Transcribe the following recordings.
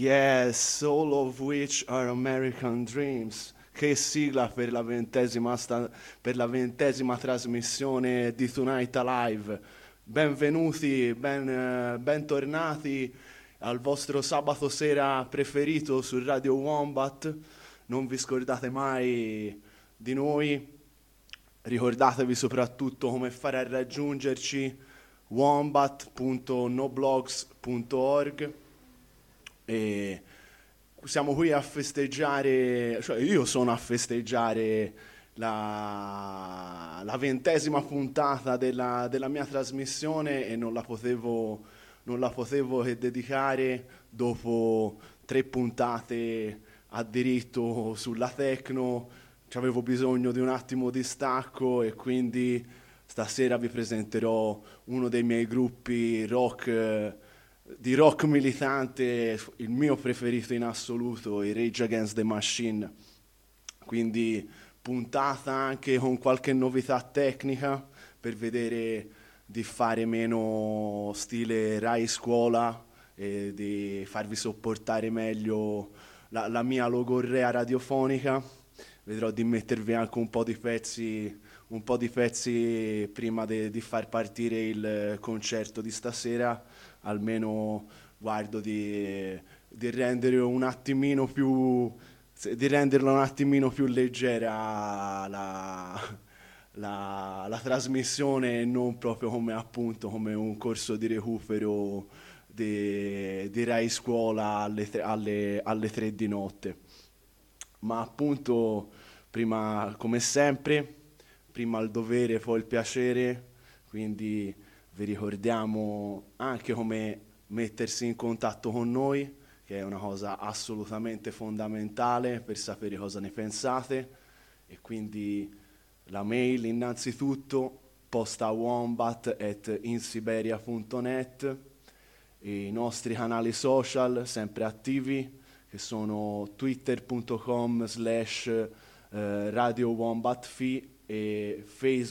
Yes, all of which are American Dreams. Che sigla per la per la 20ª trasmissione di Tonight Alive. Benvenuti, bentornati al vostro sabato sera preferito su Radio Wombat. Non vi scordate mai di noi. Ricordatevi soprattutto come fare a raggiungerci: wombat.noblogs.org. E siamo qui a festeggiare, cioè io sono a festeggiare la 20ª puntata della mia trasmissione e non la potevo che dedicare dopo 3 puntate a diritto sulla techno. Avevo bisogno di un attimo di stacco e quindi stasera vi presenterò uno dei miei gruppi rock, di rock militante, il mio preferito in assoluto, i Rage Against the Machine. Quindi puntata anche con qualche novità tecnica per vedere di fare meno stile Rai Scuola e di farvi sopportare meglio la mia logorrea radiofonica. Vedrò di mettervi anche un po' di pezzi prima di far partire il concerto di stasera. Almeno guardo di rendere di renderla un attimino più leggera la trasmissione, e non proprio come un corso di recupero di Rai Scuola alle 3 di notte. Ma appunto, prima, come sempre, prima il dovere, poi il piacere, quindi vi ricordiamo anche come mettersi in contatto con noi, che è una cosa assolutamente fondamentale per sapere cosa ne pensate, e quindi la mail innanzitutto, postawombat@insiberia.net, i nostri canali social sempre attivi, che sono twitter.com/radiowombatfi e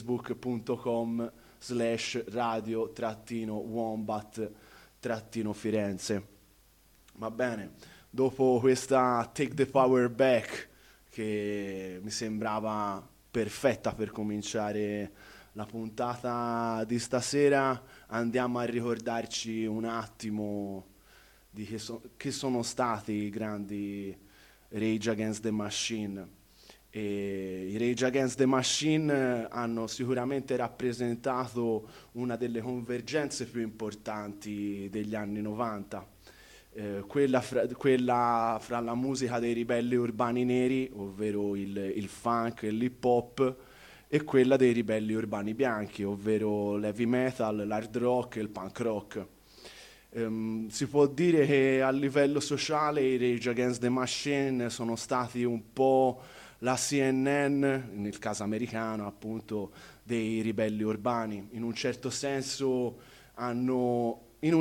facebook.com/radio-wombat-firenze. Va bene, dopo questa Take the Power Back, che mi sembrava perfetta per cominciare la puntata di stasera, andiamo a ricordarci un attimo di che sono stati i grandi Rage Against the Machine. E i Rage Against the Machine hanno sicuramente rappresentato una delle convergenze più importanti degli anni 90, quella fra la musica dei ribelli urbani neri, ovvero il funk e l'hip hop, e quella dei ribelli urbani bianchi, ovvero l'heavy metal, l'hard rock e il punk rock. Si può dire che a livello sociale i Rage Against the Machine sono stati un po' la CNN, nel caso americano appunto, dei ribelli urbani. In un certo senso hanno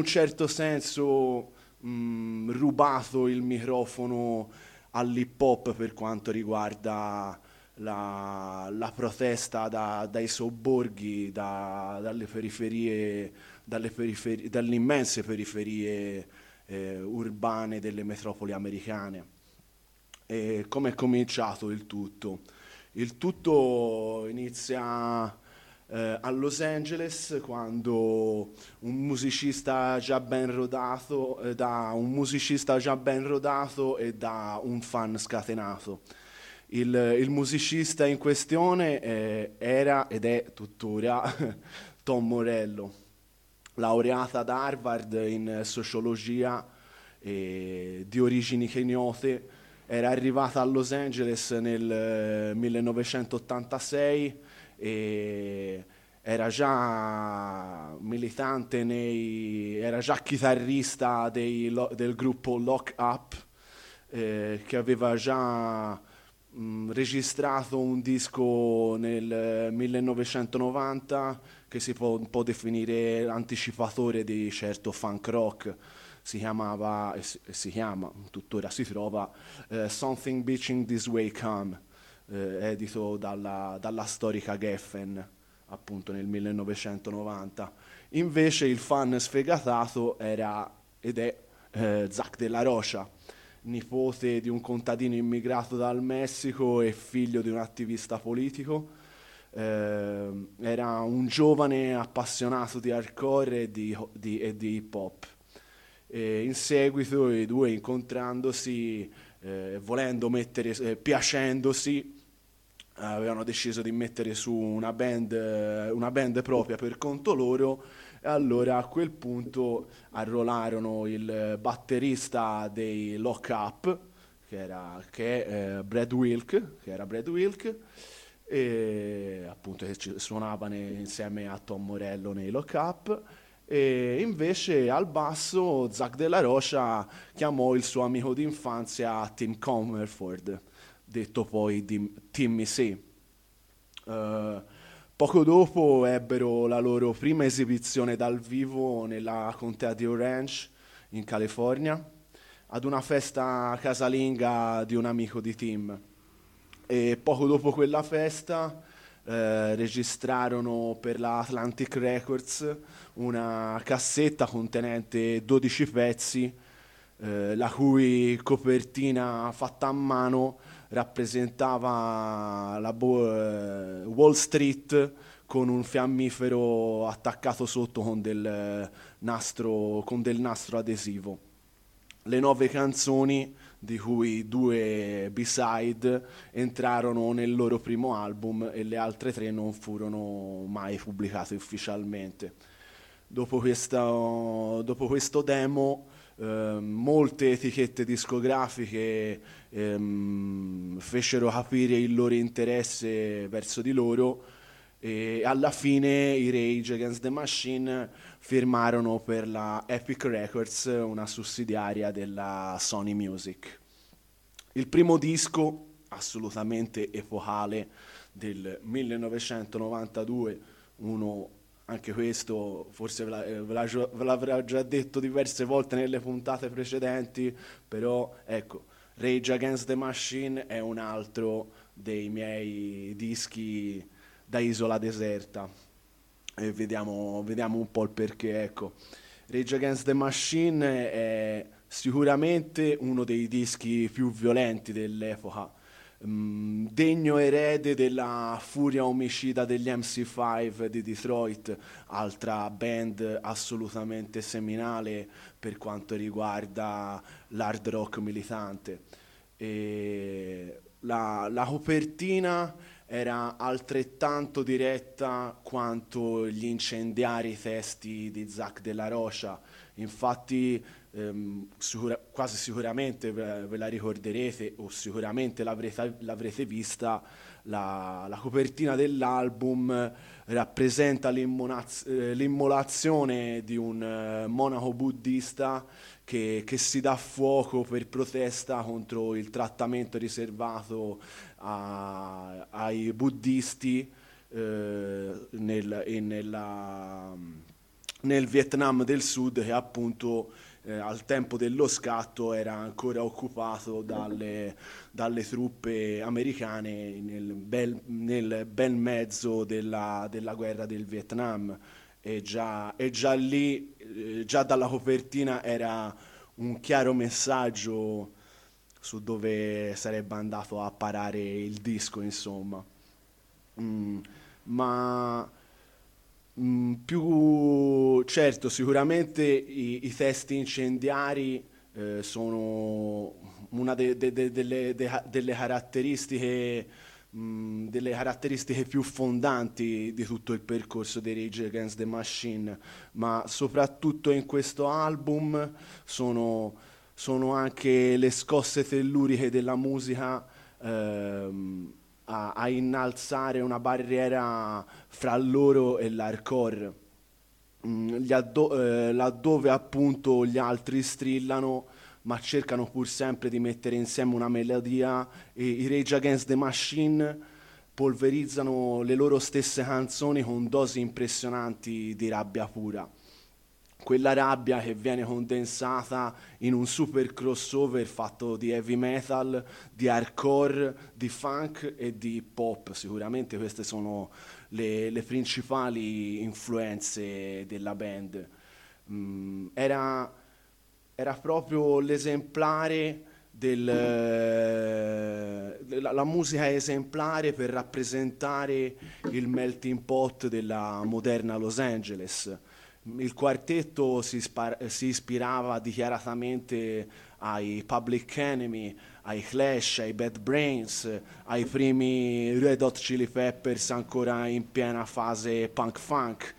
rubato il microfono all'hip hop per quanto riguarda la protesta dai sobborghi, dalle periferie, dalle immense periferie urbane delle metropoli americane. E come è cominciato il tutto? Il tutto inizia a Los Angeles, quando un musicista già ben rodato, da un fan scatenato. Il musicista in questione era ed è tuttora Tom Morello, laureata ad Harvard in sociologia di origini keniote. Era arrivata a Los Angeles nel 1986 e era già militante era già chitarrista del gruppo Lock Up, che aveva già registrato un disco nel 1990 che si può un po' definire anticipatore di certo funk rock. Si chiamava, e si chiama, tuttora si trova, Something Bitching This Way Come, edito dalla storica Geffen, appunto nel 1990. Invece il fan sfegatato era ed è Zack della Rocha, nipote di un contadino immigrato dal Messico e figlio di un attivista politico. Era un giovane appassionato di hardcore e di hip hop. E in seguito i due incontrandosi, piacendosi, avevano deciso di mettere su una band propria per conto loro e allora a quel punto arruolarono il batterista dei Lock Up, che era Brad Wilk, e appunto che suonava insieme a Tom Morello nei Lock Up. E invece al basso Zach Della Rocha chiamò il suo amico d'infanzia Tim Comerford, detto poi Timmy C. Poco dopo ebbero la loro prima esibizione dal vivo nella contea di Orange, in California, ad una festa casalinga di un amico di Tim. E poco dopo quella festa registrarono per la Atlantic Records una cassetta contenente 12 pezzi, la cui copertina fatta a mano rappresentava Wall Street con un fiammifero attaccato sotto con del nastro adesivo. Le 9 canzoni, di cui 2 B-side, entrarono nel loro primo album e le altre 3 non furono mai pubblicate ufficialmente. Dopo questo demo, molte etichette discografiche fecero capire il loro interesse verso di loro e alla fine i Rage Against the Machine firmarono per la Epic Records, una sussidiaria della Sony Music. Il primo disco, assolutamente epocale, del 1992, anche questo forse ve l'avrò già detto diverse volte nelle puntate precedenti, però ecco, Rage Against the Machine è un altro dei miei dischi da isola deserta e vediamo un po' il perché. Ecco, Rage Against the Machine è sicuramente uno dei dischi più violenti dell'epoca, degno erede della furia omicida degli MC5 di Detroit, altra band assolutamente seminale per quanto riguarda l'hard rock militante. E la copertina era altrettanto diretta quanto gli incendiari testi di Zach Della Rocha. Infatti, quasi sicuramente ve la ricorderete o sicuramente l'avrete vista. La copertina dell'album rappresenta l'immolazione di un monaco buddista che si dà fuoco per protesta contro il trattamento riservato ai buddisti nel Vietnam del Sud, che appunto al tempo dello scatto era ancora occupato dalle truppe americane nel bel mezzo della guerra del Vietnam. E già lì, già dalla copertina era un chiaro messaggio su dove sarebbe andato a parare il disco, insomma. Mm, ma più certo, sicuramente i testi incendiari sono una delle caratteristiche più fondanti di tutto il percorso dei Rage Against the Machine, ma soprattutto in questo album sono anche le scosse telluriche della musica a innalzare una barriera fra loro e l'hardcore. Laddove appunto gli altri strillano ma cercano pur sempre di mettere insieme una melodia, e i Rage Against the Machine polverizzano le loro stesse canzoni con dosi impressionanti di rabbia pura. Quella rabbia che viene condensata in un super crossover fatto di heavy metal, di hardcore, di funk e di hip hop. Sicuramente queste sono le principali influenze della band. Era proprio l'esemplare la musica esemplare per rappresentare il melting pot della moderna Los Angeles. Il quartetto si ispirava dichiaratamente ai Public Enemy, ai Clash, ai Bad Brains, ai primi Red Hot Chili Peppers ancora in piena fase punk funk,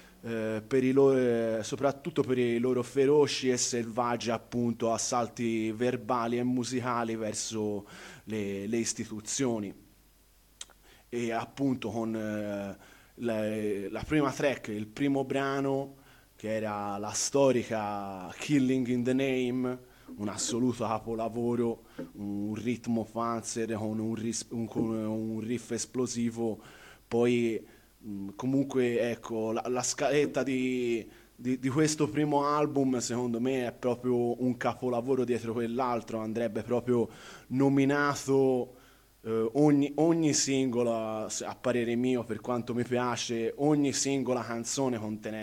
soprattutto per i loro feroci e selvaggi appunto assalti verbali e musicali verso le istituzioni. E appunto con la prima track, il primo brano, che era la storica Killing in the Name, un assoluto capolavoro, un ritmo panzer con con un riff esplosivo. Poi comunque ecco, la scaletta di questo primo album secondo me è proprio un capolavoro dietro quell'altro, andrebbe proprio nominato ogni singola, a parere mio, per quanto mi piace, ogni singola canzone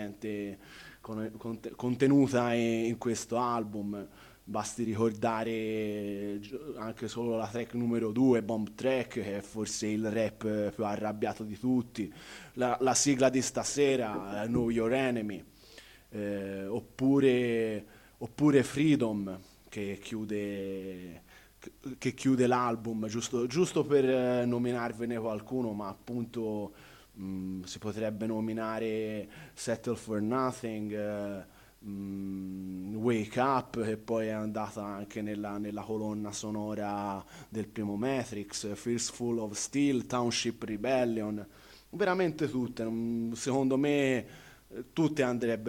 contenuta in questo album. Basti ricordare anche solo la track numero 2, Bomb Track, che è forse il rap più arrabbiato di tutti, la sigla di stasera, Know Your Enemy, oppure Freedom, che chiude l'album, giusto per nominarvene qualcuno, ma appunto si potrebbe nominare Settle for Nothing, Wake Up, che poi è andata anche nella colonna sonora del primo Matrix, Fistful of Steel, Township Rebellion, veramente tutte, secondo me tutte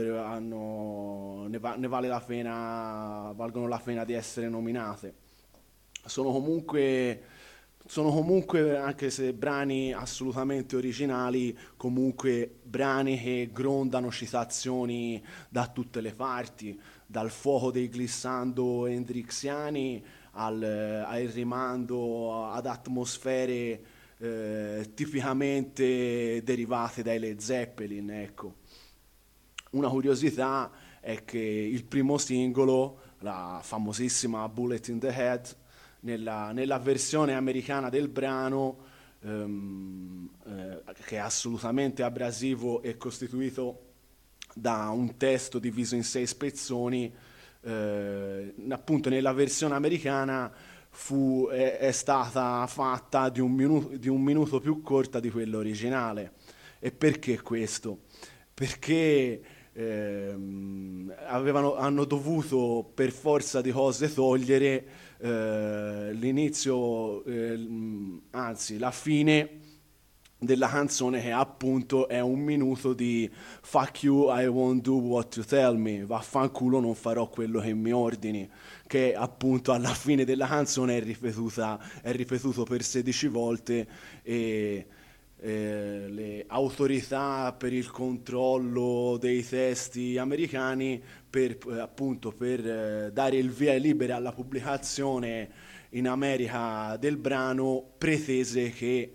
valgono la pena di essere nominate. Sono comunque, anche se brani assolutamente originali, comunque brani che grondano citazioni da tutte le parti, dal fuoco dei glissando hendrixiani al rimando ad atmosfere tipicamente derivate dai Led Zeppelin, ecco. Una curiosità è che il primo singolo, la famosissima Bullet in the Head, nella versione americana del brano, che è assolutamente abrasivo e costituito da un testo diviso in 6 spezzoni, appunto nella versione americana è stata fatta di un minuto più corta di quella originale. E perché questo? Perché hanno dovuto per forza di cose togliere l'inizio, anzi la fine della canzone, che appunto è un minuto di fuck you, I won't do what you tell me, vaffanculo, non farò quello che mi ordini, che appunto alla fine della canzone è ripetuto per 16 volte. E le autorità per il controllo dei testi americani appunto per dare il via libera alla pubblicazione in America del brano, pretese che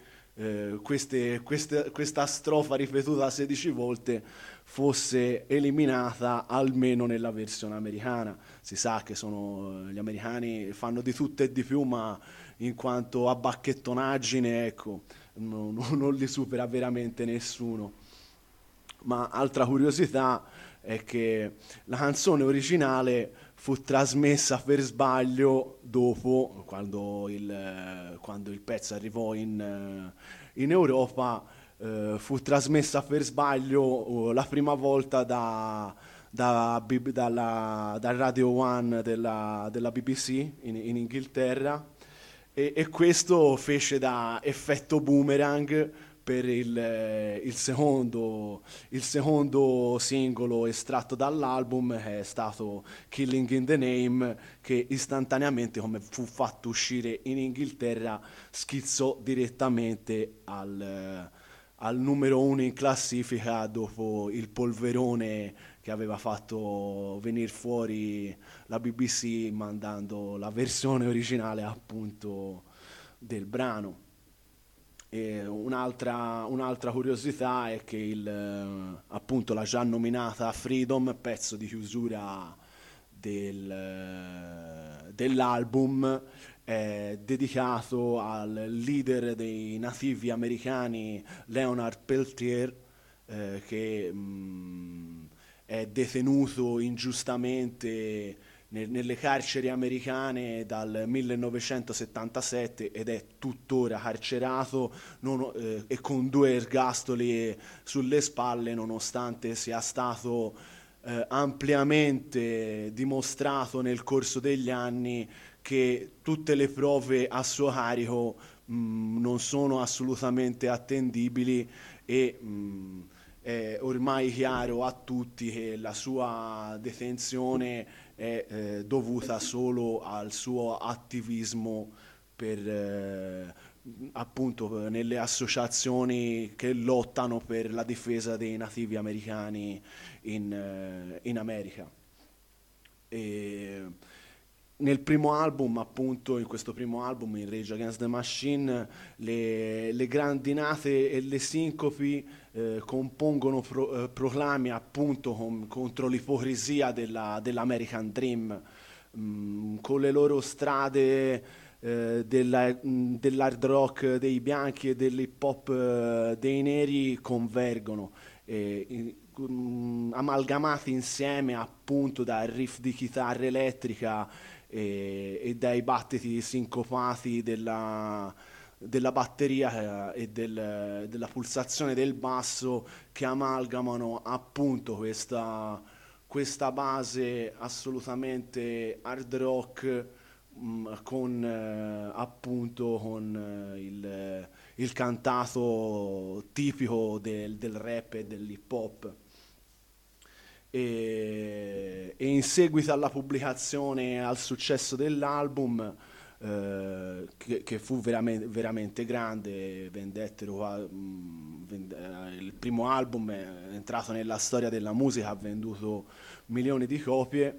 questa strofa ripetuta 16 volte fosse eliminata almeno nella versione americana. Si sa che gli americani fanno di tutto e di più, ma in quanto a bacchettonaggine, ecco, non li supera veramente nessuno. Ma altra curiosità è che la canzone originale fu trasmessa per sbaglio dopo, quando il pezzo arrivò in Europa, fu trasmessa per sbaglio la prima volta dal Radio One della BBC in Inghilterra, e questo fece da effetto boomerang per il secondo singolo estratto dall'album, che è stato Killing in the Name, che istantaneamente, come fu fatto uscire in Inghilterra, schizzò direttamente al numero 1 in classifica, dopo il polverone che aveva fatto venire fuori la BBC mandando la versione originale appunto del brano. E un'altra curiosità è che appunto la già nominata Freedom, pezzo di chiusura dell'album è dedicato al leader dei nativi americani Leonard Peltier, che è detenuto ingiustamente nelle carceri americane dal 1977 ed è tuttora carcerato e con 2 ergastoli sulle spalle, nonostante sia stato ampiamente dimostrato nel corso degli anni che tutte le prove a suo carico non sono assolutamente attendibili e è ormai chiaro a tutti che la sua detenzione è dovuta solo al suo attivismo per appunto nelle associazioni che lottano per la difesa dei nativi americani in America. E nel primo album, appunto, in questo primo album, in Rage Against the Machine, le grandinate e le sincopi compongono proclami appunto contro l'ipocrisia dell'American Dream, con le loro strade dell'hard rock dei bianchi e dell'hip hop dei neri convergono, amalgamati insieme appunto dal riff di chitarra elettrica e dai battiti sincopati della batteria della pulsazione del basso, che amalgamano appunto questa base assolutamente hard rock con il cantato tipico del rap e dell'hip hop. E in seguito alla pubblicazione e al successo dell'album, che fu veramente grande, il primo album è entrato nella storia della musica, ha venduto milioni di copie.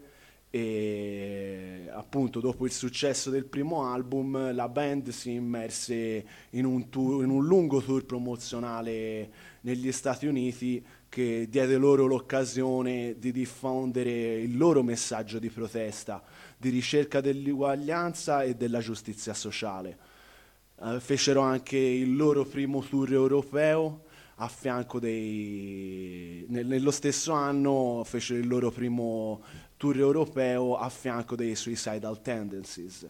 E appunto dopo il successo del primo album la band si immerse in un lungo tour promozionale negli Stati Uniti, che diede loro l'occasione di diffondere il loro messaggio di protesta, di ricerca dell'uguaglianza e della giustizia sociale. Fecero anche il loro primo tour europeo a fianco nello stesso anno fecero il loro primo tour europeo a fianco dei Suicidal Tendencies.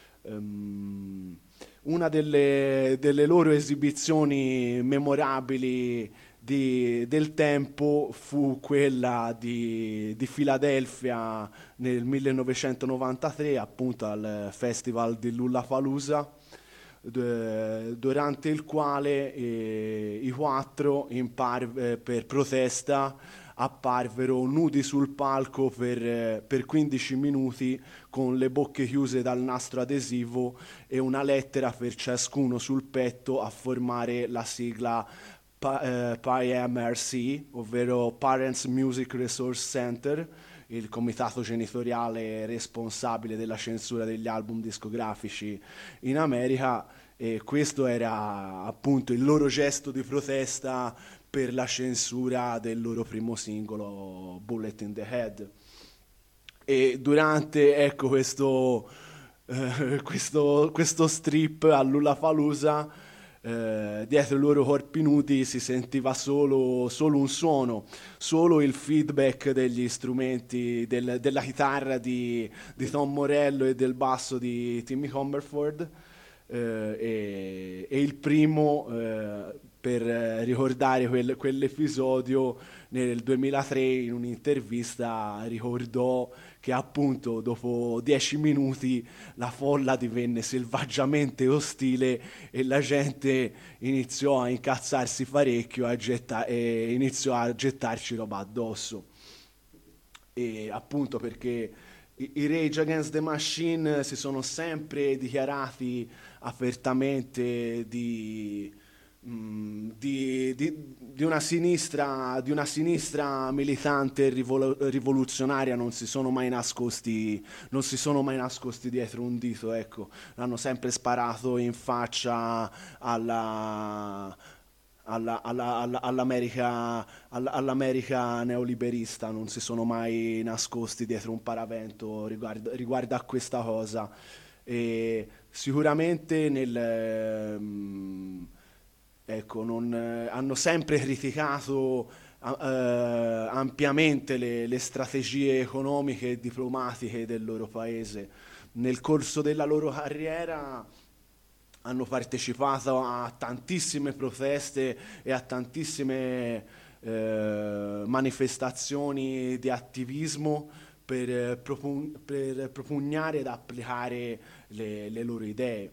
Una delle loro esibizioni memorabili del tempo fu quella di Filadelfia nel 1993, appunto al festival di Lollapalooza, durante il quale i 4 per protesta apparvero nudi sul palco per 15 minuti con le bocche chiuse dal nastro adesivo e una lettera per ciascuno sul petto a formare la sigla PMRC, ovvero Parents Music Resource Center, il comitato genitoriale responsabile della censura degli album discografici in America, e questo era appunto il loro gesto di protesta per la censura del loro primo singolo Bullet in the Head. E durante questo strip a Lollapalooza, dietro i loro corpi nudi si sentiva solo un suono, solo il feedback degli strumenti della chitarra di Tom Morello e del basso di Timmy Cumberford, e il primo, per ricordare quell'episodio, nel 2003 in un'intervista ricordò che appunto dopo 10 minuti la folla divenne selvaggiamente ostile e la gente iniziò a incazzarsi parecchio e iniziò a gettarci roba addosso. E appunto perché i Rage Against the Machine si sono sempre dichiarati apertamente di una sinistra militante e rivoluzionaria, non si sono mai nascosti dietro un dito, ecco. Hanno sempre sparato in faccia all'America neoliberista, non si sono mai nascosti dietro un paravento riguardo a questa cosa. E sicuramente ecco, hanno sempre criticato ampiamente le strategie economiche e diplomatiche del loro paese. Nel corso della loro carriera hanno partecipato a tantissime proteste e a tantissime manifestazioni di attivismo per propugnare ed applicare le loro idee.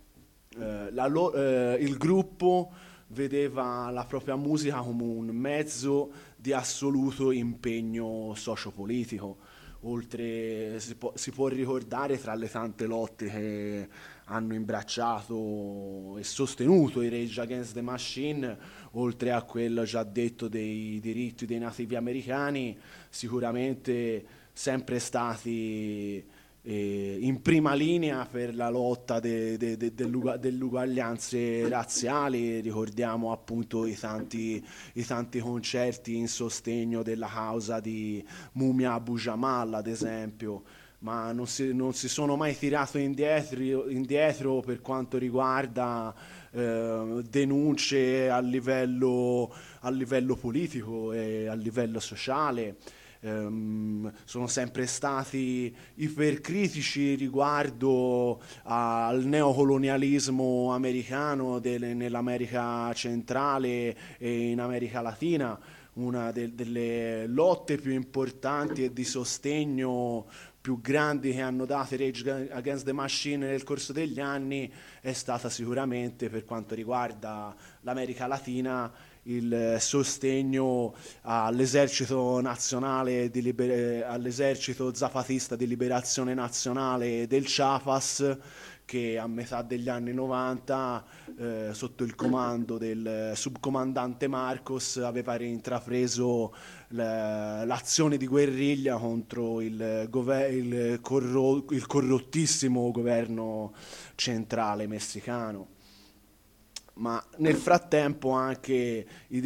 Il gruppo vedeva la propria musica come un mezzo di assoluto impegno sociopolitico. Oltre, si può ricordare tra le tante lotte che hanno imbracciato e sostenuto i Rage Against the Machine, oltre a quello già detto dei diritti dei nativi americani, sicuramente sempre stati in prima linea per la lotta delle uguaglianze razziali. Ricordiamo appunto i tanti concerti in sostegno della causa di Mumia Abu Jamal, ad esempio, ma non si sono mai tirato indietro per quanto riguarda denunce a livello politico e a livello sociale. Sono sempre stati ipercritici riguardo al neocolonialismo americano nell'America centrale e in America Latina. Una delle lotte più importanti e di sostegno più grandi che hanno dato i Rage Against the Machine nel corso degli anni è stata sicuramente, per quanto riguarda l'America Latina, il sostegno all'esercito nazionale all'esercito zapatista di liberazione nazionale del Chiapas, che a metà degli anni 90 sotto il comando del subcomandante Marcos aveva intrapreso l'azione di guerriglia contro il corrottissimo governo centrale messicano. Ma nel frattempo anche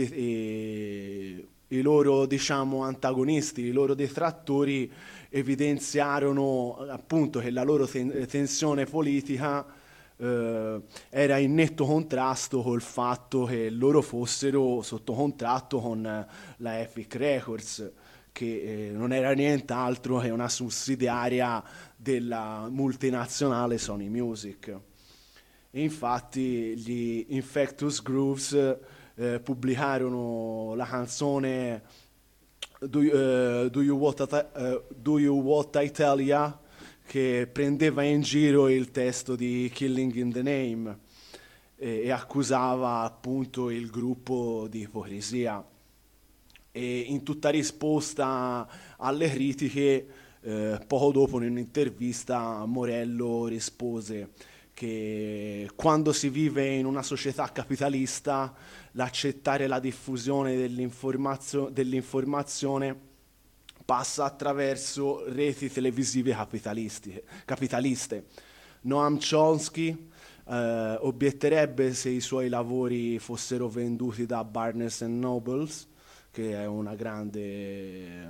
i loro, diciamo, antagonisti, i loro detrattori evidenziarono appunto che la loro tensione politica era in netto contrasto col fatto che loro fossero sotto contratto con la Epic Records, che non era nient'altro che una sussidiaria della multinazionale Sony Music. E infatti gli Infectious Grooves pubblicarono la canzone Do You What I Tell Ya, che prendeva in giro il testo di Killing in the Name e accusava appunto il gruppo di ipocrisia. E in tutta risposta alle critiche, poco dopo in un'intervista Morello rispose che quando si vive in una società capitalista l'accettare la diffusione dell'informazione passa attraverso reti televisive capitaliste. Noam Chomsky obietterebbe se i suoi lavori fossero venduti da Barnes Nobles, che è una grande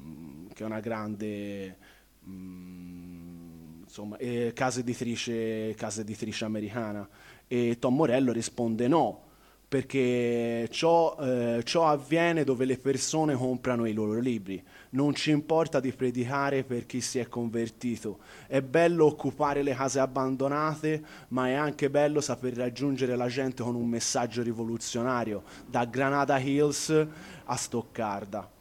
insomma, casa editrice americana, e Tom Morello risponde no, perché ciò avviene dove le persone comprano i loro libri. Non ci importa di predicare per chi si è convertito. È bello occupare le case abbandonate, ma è anche bello saper raggiungere la gente con un messaggio rivoluzionario, da Granada Hills a Stoccarda.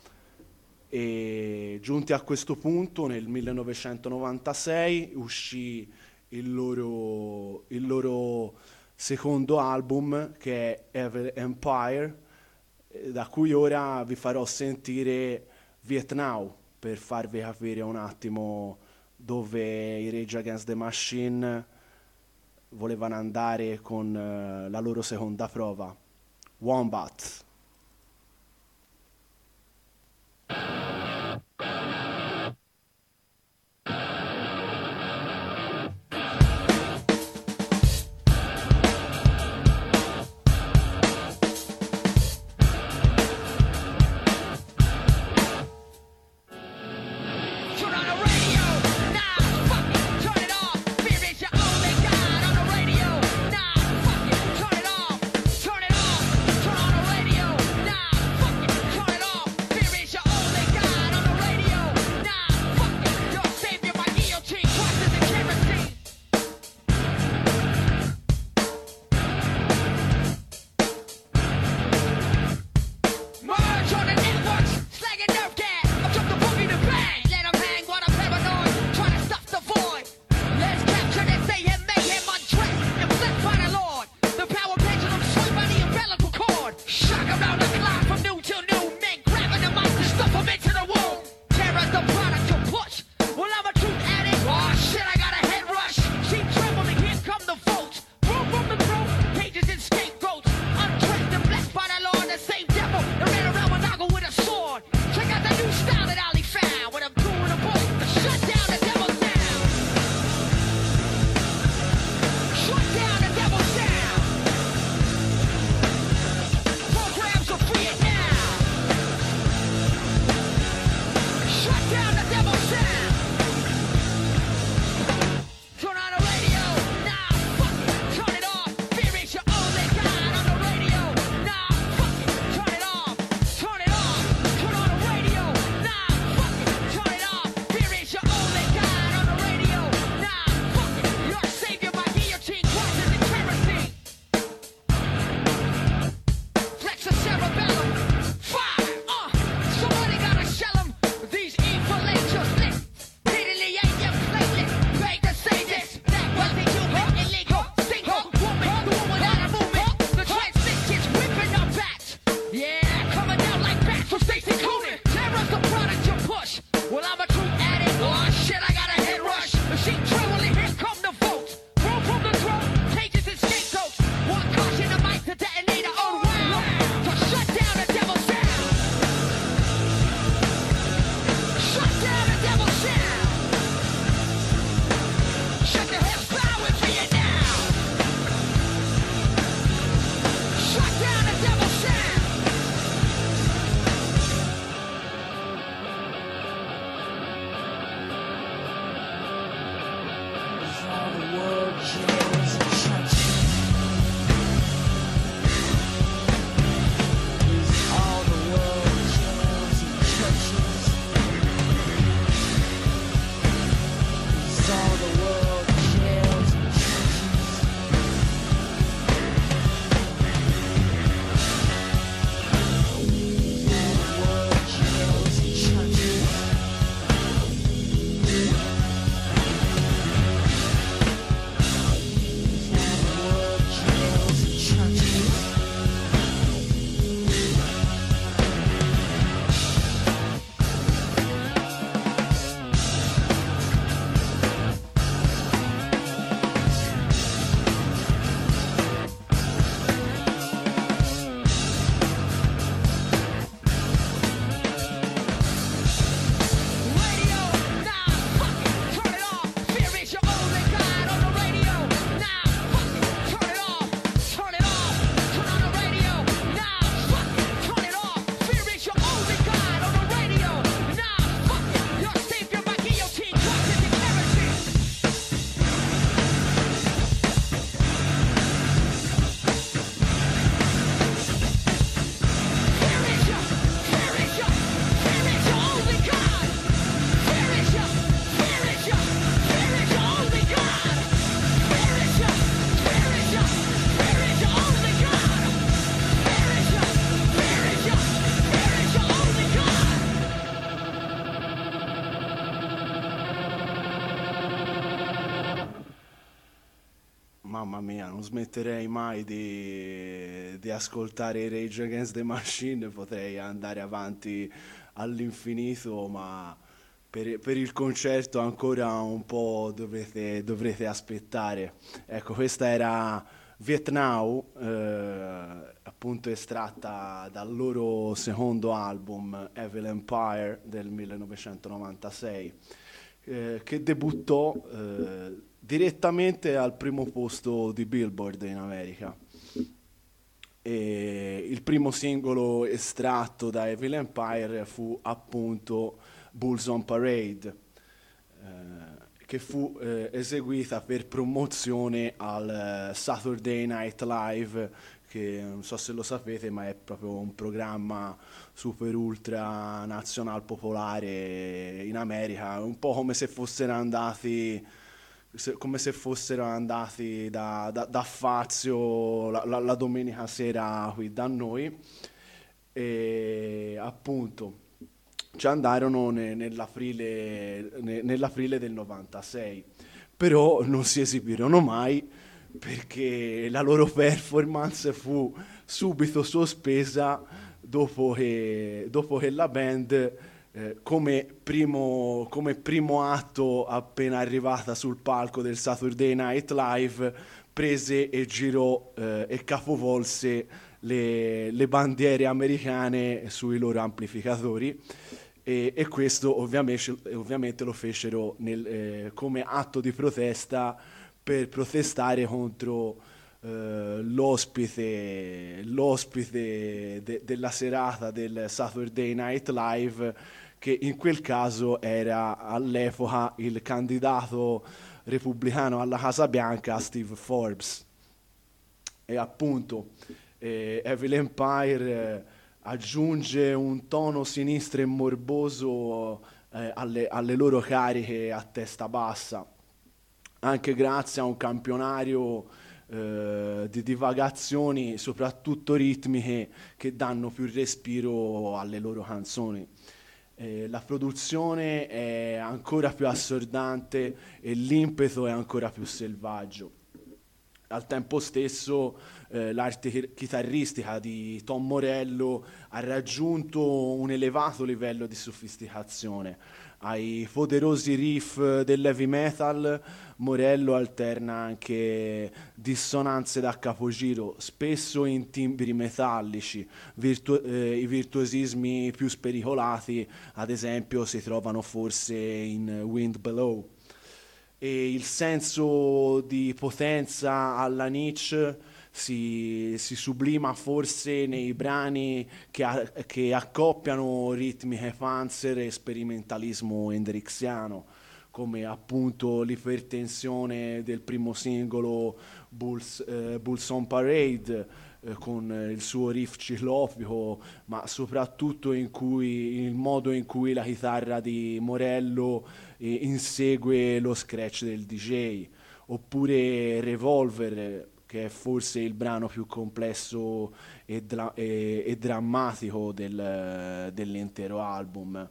E giunti a questo punto, nel 1996 uscì il loro secondo album, che è Evil Empire, da cui ora vi farò sentire Vietnam, per farvi capire un attimo dove i Rage Against the Machine volevano andare con la loro seconda prova, Wombat. Mamma mia, non smetterei mai di ascoltare i Rage Against the Machine, potrei andare avanti all'infinito, ma per il concerto ancora un po' dovrete aspettare. Ecco, questa era Vietnam, appunto estratta dal loro secondo album Evil Empire del 1996, che debuttò direttamente al primo posto di Billboard in America. E il primo singolo estratto da Evil Empire fu appunto Bulls on Parade, che fu eseguita per promozione al Saturday Night Live, che non so se lo sapete, ma è proprio un programma super ultra nazional popolare in America, un po' come se fossero andati da Fazio la domenica sera qui da noi, e appunto ci andarono nell'aprile del 96, però non si esibirono mai perché la loro performance fu subito sospesa dopo che la band, come primo atto appena arrivata sul palco del Saturday Night Live, prese e girò e capovolse le bandiere americane sui loro amplificatori, e questo ovviamente lo fecero come atto di protesta per protestare contro l'ospite della serata del Saturday Night Live, che in quel caso era all'epoca il candidato repubblicano alla Casa Bianca Steve Forbes. E appunto Evil Empire aggiunge un tono sinistro e morboso alle loro cariche a testa bassa, anche grazie a un campionario di divagazioni, soprattutto ritmiche, che danno più respiro alle loro canzoni. La produzione è ancora più assordante e l'impeto è ancora più selvaggio. Al tempo stesso l'arte chitarristica di Tom Morello ha raggiunto un elevato livello di sofisticazione. Ai poderosi riff dell'heavy metal, Morello alterna anche dissonanze da capogiro, spesso in timbri metallici. I virtuosismi più spericolati, ad esempio, si trovano forse in Wind Below, e il senso di potenza alla Nietzsche si sublima forse nei brani che accoppiano ritmiche Panzer e sperimentalismo hendrixiano, come appunto l'ipertensione del primo singolo Bulls on Parade, con il suo riff ciclopico, ma soprattutto il modo in cui la chitarra di Morello insegue lo scratch del DJ, oppure Revolver, che è forse il brano più complesso e drammatico dell'intero album.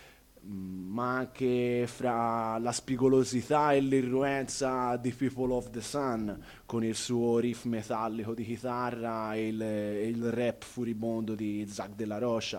Ma anche fra la spigolosità e l'irruenza di People of the Sun, con il suo riff metallico di chitarra e il rap furibondo di Zack della Rocha,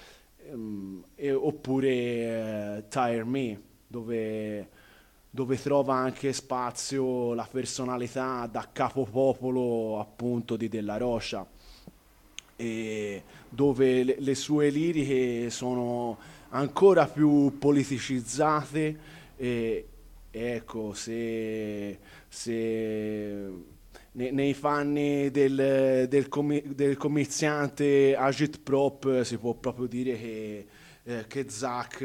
oppure Tire Me, dove trova anche spazio la personalità da capopopolo appunto di Della Rocha, e dove le sue liriche sono ancora più politicizzate, e ecco, se nei fanni del comiziante Agitprop si può proprio dire che Zack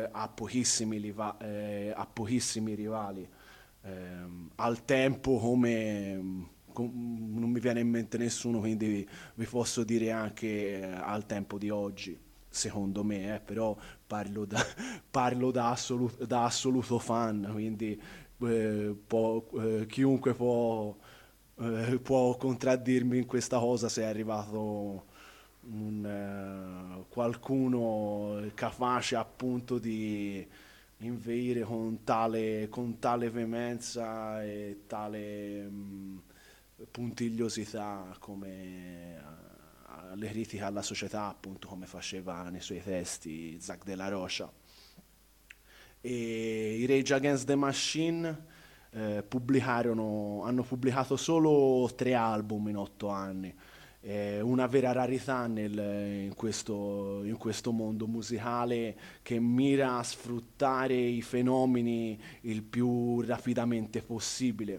ha pochissimi rivali. Al tempo non mi viene in mente nessuno, quindi vi posso dire anche al tempo di oggi, secondo me, però parlo da, parlo da assoluto fan, quindi chiunque può contraddirmi in questa cosa se è arrivato qualcuno capace appunto di inveire con tale veemenza e tale puntigliosità come alle critiche alla società, appunto come faceva nei suoi testi Zack de la Rocha. E i Rage Against the Machine hanno pubblicato solo 3 album in 8 anni. È una vera rarità in questo mondo musicale che mira a sfruttare i fenomeni il più rapidamente possibile.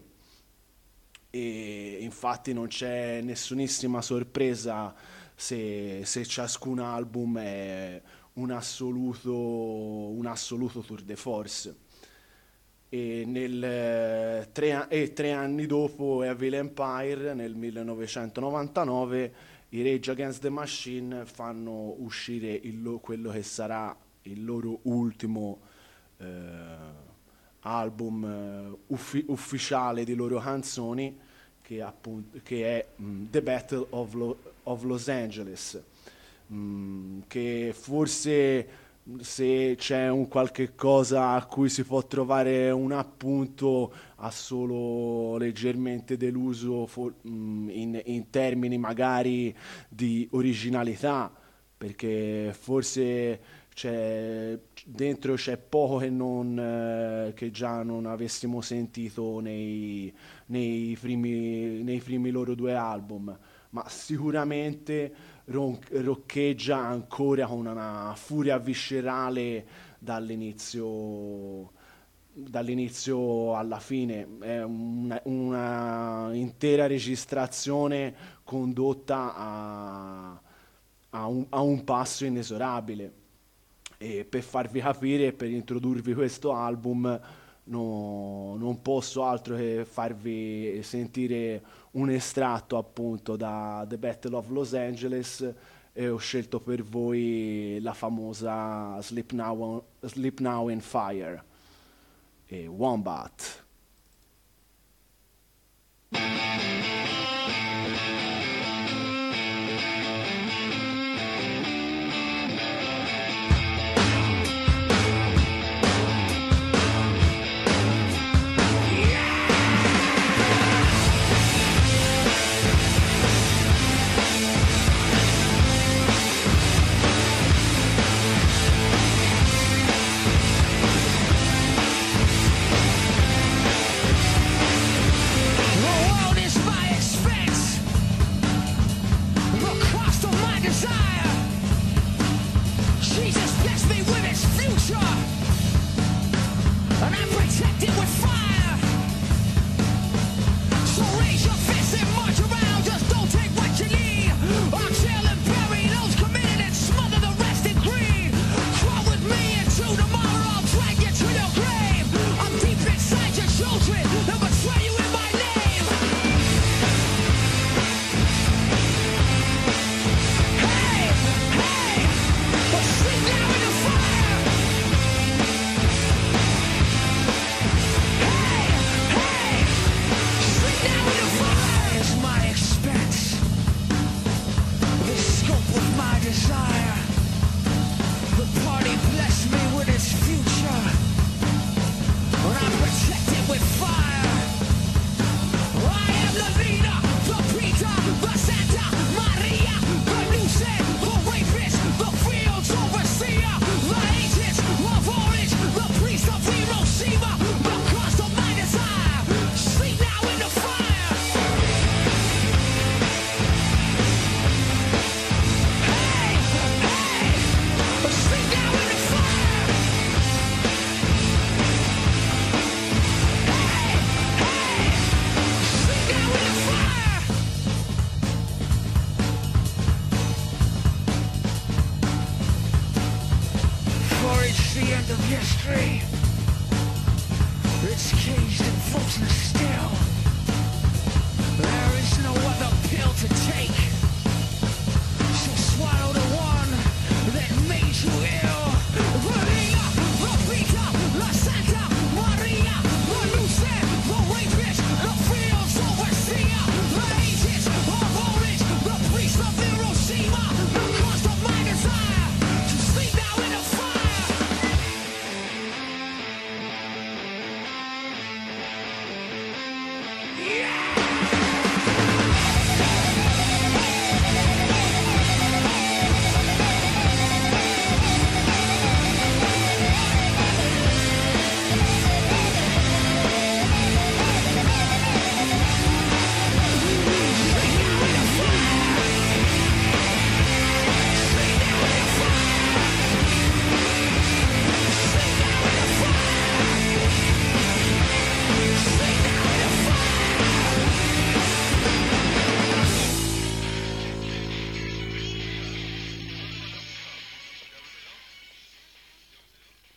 E infatti non c'è nessunissima sorpresa se ciascun album è un assoluto tour de force. E 3 anni dopo Evil Empire, nel 1999, i Rage Against the Machine fanno uscire quello che sarà il loro ultimo album ufficiale di loro canzoni, che è The Battle of Los Angeles, che forse, se c'è un qualche cosa a cui si può trovare un appunto, ha solo leggermente deluso in termini magari di originalità, perché forse dentro c'è poco che già non avessimo sentito nei primi loro 2 album, ma sicuramente roccheggia ancora con una furia viscerale dall'inizio alla fine. È una intera registrazione condotta a un passo inesorabile. E per farvi capire, per introdurvi questo album, non posso altro che farvi sentire un estratto appunto da The Battle of Los Angeles, e ho scelto per voi la famosa Sleep Now in Fire e Wombat.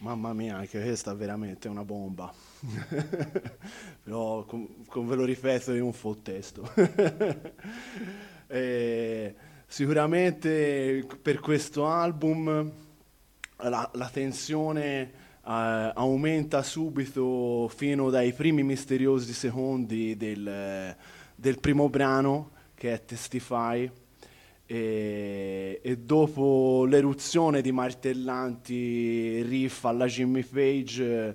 mamma mia, anche questa è veramente una bomba. Però ve lo ripeto in un full testo. Eh, Sicuramente per questo album la tensione aumenta subito fino dai primi misteriosi secondi del primo brano, che è Testify, e dopo l'eruzione di martellanti riff alla Jimmy Page,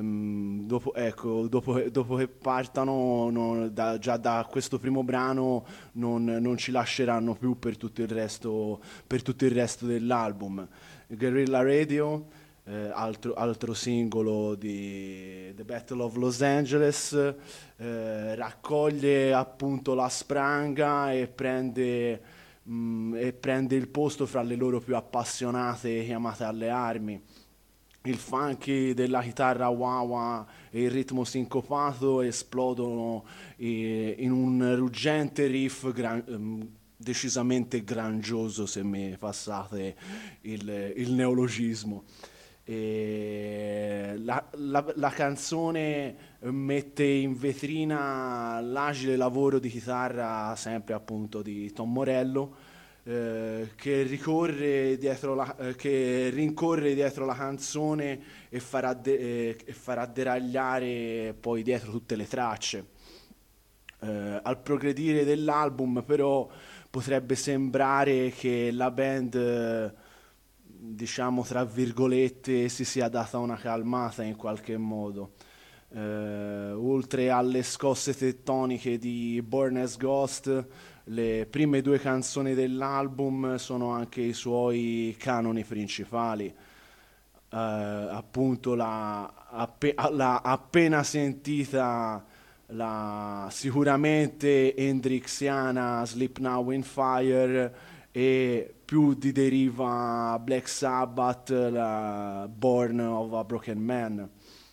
dopo che partano, già da questo primo brano non ci lasceranno più per tutto il resto dell'album. Guerrilla Radio, altro singolo di The Battle of Los Angeles, raccoglie appunto la spranga e prende il posto fra le loro più appassionate chiamate alle armi. Il funky della chitarra wah-wah e il ritmo sincopato esplodono in un ruggente riff decisamente grangioso, se mi passate il neologismo. La canzone mette in vetrina l'agile lavoro di chitarra, sempre appunto di Tom Morello, che rincorre dietro la canzone e farà deragliare poi dietro tutte le tracce. Al progredire dell'album, però, potrebbe sembrare che la band, diciamo tra virgolette, si sia data una calmata in qualche modo. Oltre alle scosse tettoniche di Born as Ghost, le prime due canzoni dell'album sono anche i suoi canoni principali. Appunto la appena sentita, la sicuramente hendrixiana Sleep Now in Fire, e più di deriva Black Sabbath, la Born of a Broken Man.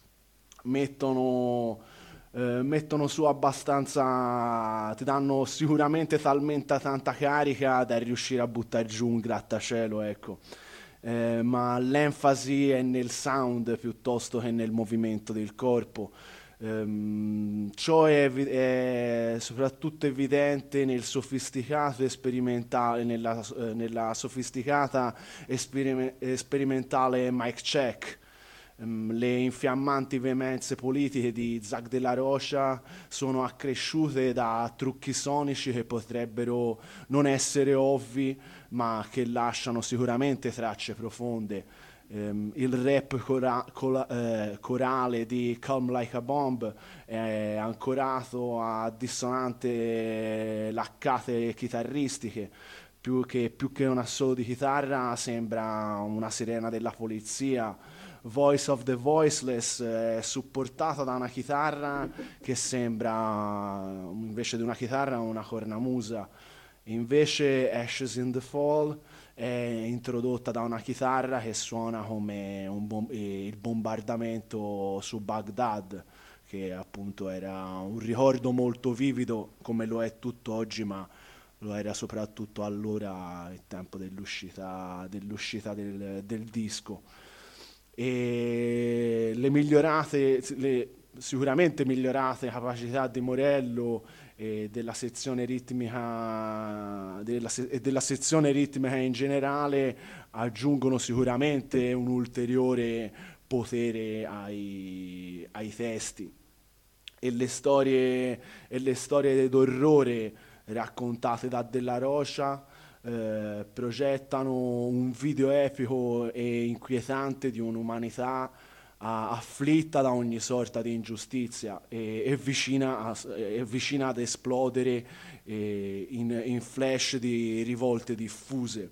Mettono su abbastanza, ti danno sicuramente talmente tanta carica da riuscire a buttare giù un grattacielo, ecco. Ma l'enfasi è nel sound piuttosto che nel movimento del corpo. Ciò è soprattutto evidente nel sofisticato e sperimentale, nella sofisticata e sperimentale mic check. Le infiammanti veemenze politiche di Zach De La Rocha sono accresciute da trucchi sonici che potrebbero non essere ovvi, ma che lasciano sicuramente tracce profonde. Il rap corale di Calm Like a Bomb è ancorato a dissonanti laccate chitarristiche. Più che un assolo di chitarra sembra una sirena della polizia. Voice of the Voiceless è supportata da una chitarra che sembra, invece di una chitarra, una cornamusa. Invece Ashes in the Fall è introdotta da una chitarra che suona come il bombardamento su Baghdad, che appunto era un ricordo molto vivido, come lo è tutt'oggi, ma lo era soprattutto allora, il tempo dell'uscita del disco. E sicuramente migliorate capacità di Morello e della sezione ritmica e della sezione ritmica in generale aggiungono sicuramente un ulteriore potere ai testi, e le storie d'orrore raccontate da Della Rocha progettano un video epico e inquietante di un'umanità afflitta da ogni sorta di ingiustizia e vicina ad esplodere in flash di rivolte diffuse.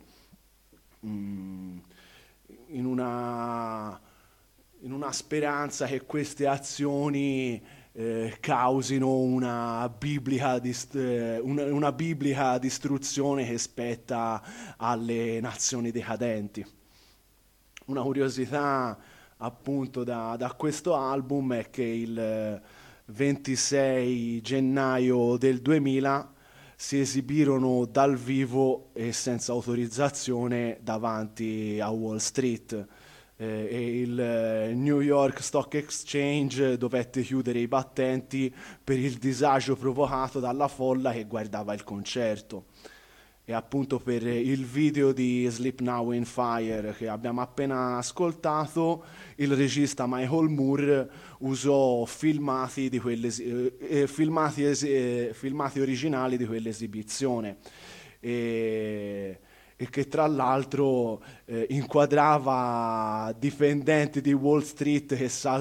In una speranza che queste azioni causino una biblica distruzione che spetta alle nazioni decadenti. Una curiosità appunto da questo album è che il 26 gennaio del 2000 si esibirono dal vivo e senza autorizzazione davanti a Wall Street. e il New York Stock Exchange dovette chiudere i battenti per il disagio provocato dalla folla che guardava il concerto. E appunto per il video di Sleep Now in Fire che abbiamo appena ascoltato, il regista Michael Moore usò filmati, filmati originali di quell'esibizione. E, e che tra l'altro inquadrava dipendenti di Wall Street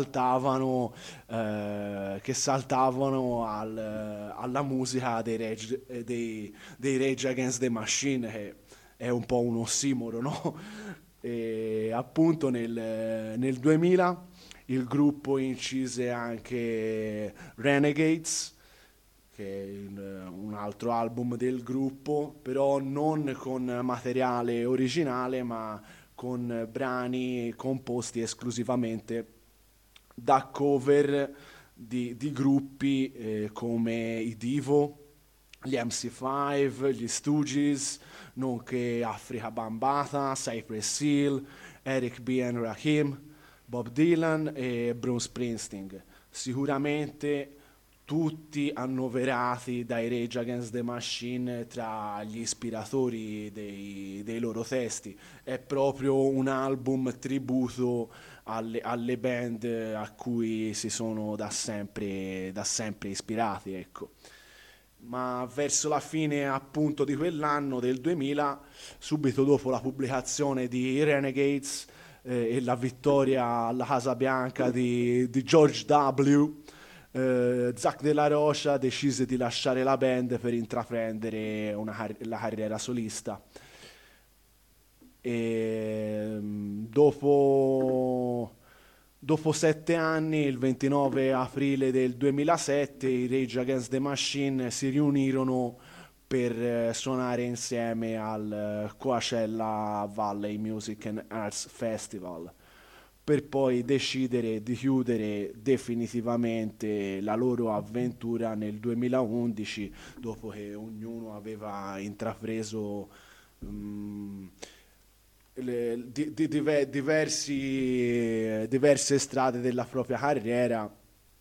che saltavano alla musica dei Rage Against the Machine, che è un po' un ossimoro, no? E appunto nel 2000 il gruppo incise anche Renegades, che è un altro album del gruppo, però non con materiale originale, ma con brani composti esclusivamente da cover di gruppi come i Divo, gli MC5, gli Stooges, nonché Afrika Bambaataa, Cypress Hill, Eric B. and Rakim, Bob Dylan e Bruce Springsteen. Sicuramente tutti annoverati dai Rage Against the Machine tra gli ispiratori dei loro testi. È proprio un album tributo alle band a cui si sono da sempre ispirati, ecco. Ma verso la fine appunto di quell'anno del 2000, subito dopo la pubblicazione di Renegades e la vittoria alla Casa Bianca di George W., Zack De La Rocha decise di lasciare la band per intraprendere la carriera solista. E dopo 7 anni, il 29 aprile del 2007, i Rage Against the Machine si riunirono per suonare insieme al Coachella Valley Music and Arts Festival, per poi decidere di chiudere definitivamente la loro avventura nel 2011, dopo che ognuno aveva intrapreso diverse strade della propria carriera.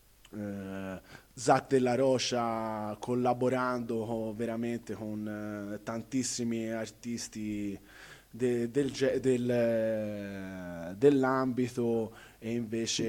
Zack Della Rocha veramente con tantissimi artisti dell'ambito, e invece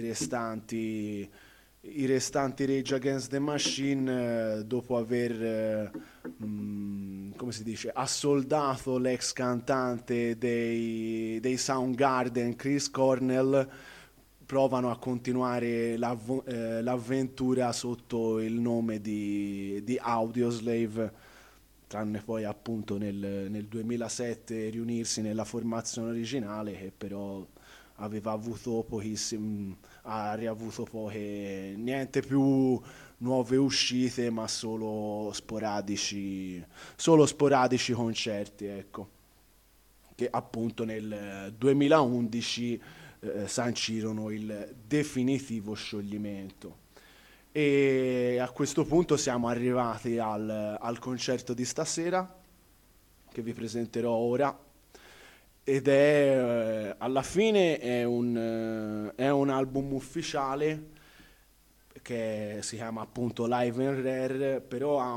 i restanti Rage Against the Machine, dopo aver come si dice, assoldato l'ex cantante dei Soundgarden, Chris Cornell, provano a continuare l'avventura sotto il nome di Audioslave, tranne poi appunto nel 2007 riunirsi nella formazione originale, che però aveva avuto ha riavuto niente più nuove uscite, ma solo sporadici concerti, ecco, che appunto nel 2011 sancirono il definitivo scioglimento. E a questo punto siamo arrivati al concerto di stasera, che vi presenterò ora, ed alla fine è un album ufficiale che si chiama appunto Live and Rare, però ha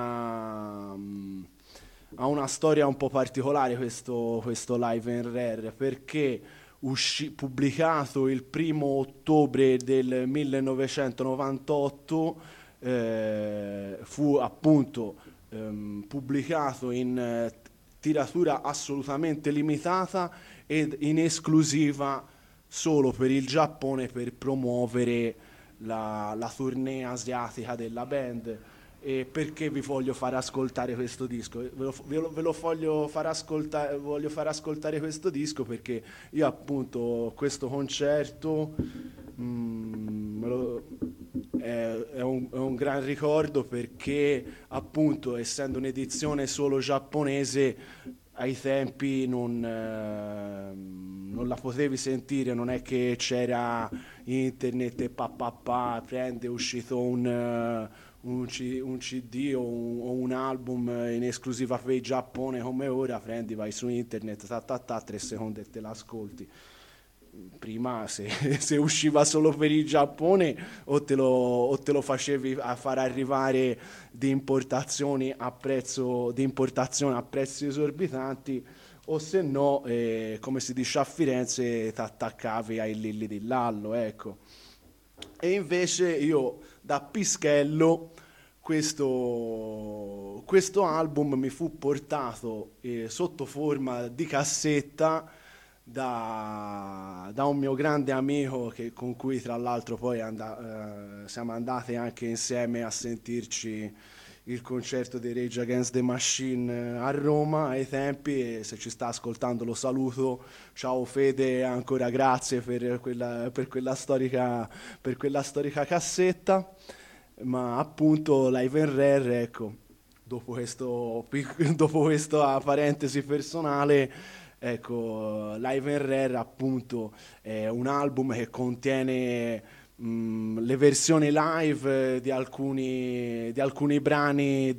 una storia un po' particolare questo Live and Rare, perché pubblicato il 1° ottobre del 1998, fu appunto pubblicato in tiratura assolutamente limitata ed in esclusiva solo per il Giappone, per promuovere la tournée asiatica della band. E perché vi voglio far ascoltare questo disco? Voglio far ascoltare questo disco perché io appunto questo concerto è un gran ricordo, perché appunto essendo un'edizione solo giapponese, ai tempi non la potevi sentire, non è che c'era internet e è uscito un CD o un album in esclusiva per il Giappone come ora, vai su internet, 3 secondi e te l'ascolti. prima se, se usciva solo per il Giappone o te lo facevi a far arrivare di importazione a prezzi esorbitanti o se no, come si dice a Firenze, ti attaccavi ai Lilli di Lallo, ecco. E invece io da Pischello questo album mi fu portato sotto forma di cassetta da un mio grande amico con cui tra l'altro poi siamo andati anche insieme a sentirci il concerto di Rage Against the Machine a Roma ai tempi, e se ci sta ascoltando lo saluto. Ciao Fede, ancora grazie per quella storica cassetta. Ma appunto Live and Rare, ecco, dopo questa parentesi personale, ecco, Live and Rare appunto è un album che contiene le versioni live di alcuni brani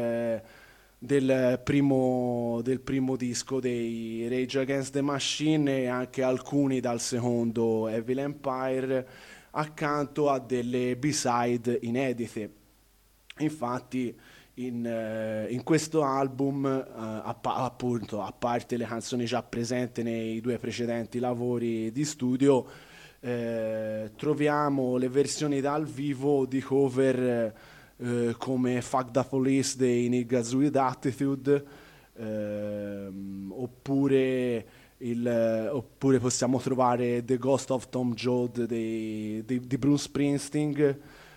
del primo disco dei Rage Against the Machine e anche alcuni dal secondo Evil Empire, accanto a delle B-side inedite. Infatti in questo album, appunto, a parte le canzoni già presenti nei due precedenti lavori di studio, troviamo le versioni dal vivo di cover come Fuck the Police dei Niggas with Attitude, oppure possiamo trovare The Ghost of Tom Joad di Bruce Springsteen,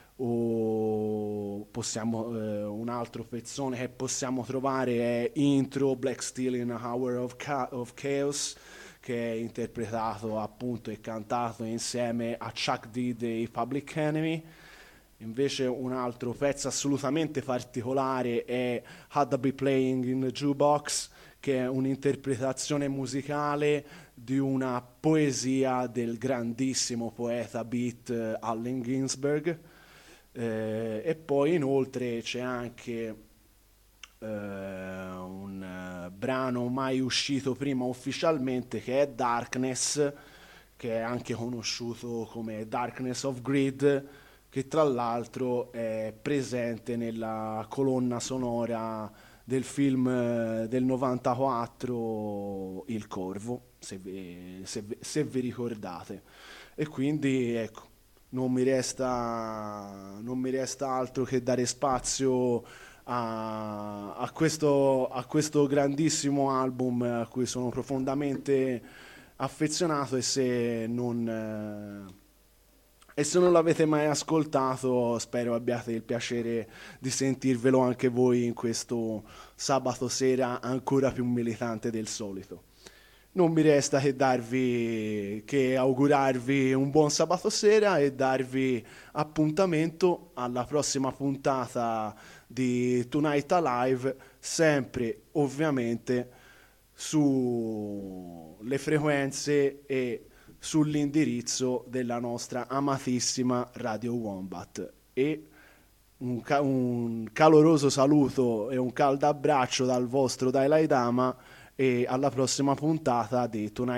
o un altro pezzone che possiamo trovare è Intro Black Steel in a Hour of Chaos, che è interpretato appunto e cantato insieme a Chuck D dei Public Enemy. Invece un altro pezzo assolutamente particolare è Had to Be Playing in the Jukebox, che è un'interpretazione musicale di una poesia del grandissimo poeta beat Allen Ginsberg. E poi inoltre c'è anche un brano mai uscito prima ufficialmente, che è Darkness, che è anche conosciuto come Darkness of Greed, che tra l'altro è presente nella colonna sonora del film del 94 Il Corvo, se vi ricordate. E quindi ecco, non mi resta altro che dare spazio a questo grandissimo album a cui sono profondamente affezionato, e se non l'avete mai ascoltato, spero abbiate il piacere di sentirvelo anche voi in questo sabato sera ancora più militante del solito. Non mi resta che augurarvi un buon sabato sera e darvi appuntamento alla prossima puntata di Tonight Alive, sempre ovviamente sulle frequenze e sull'indirizzo della nostra amatissima Radio Wombat. E un caloroso saluto e un caldo abbraccio dal vostro Dalai Lama, e alla prossima puntata di Tonight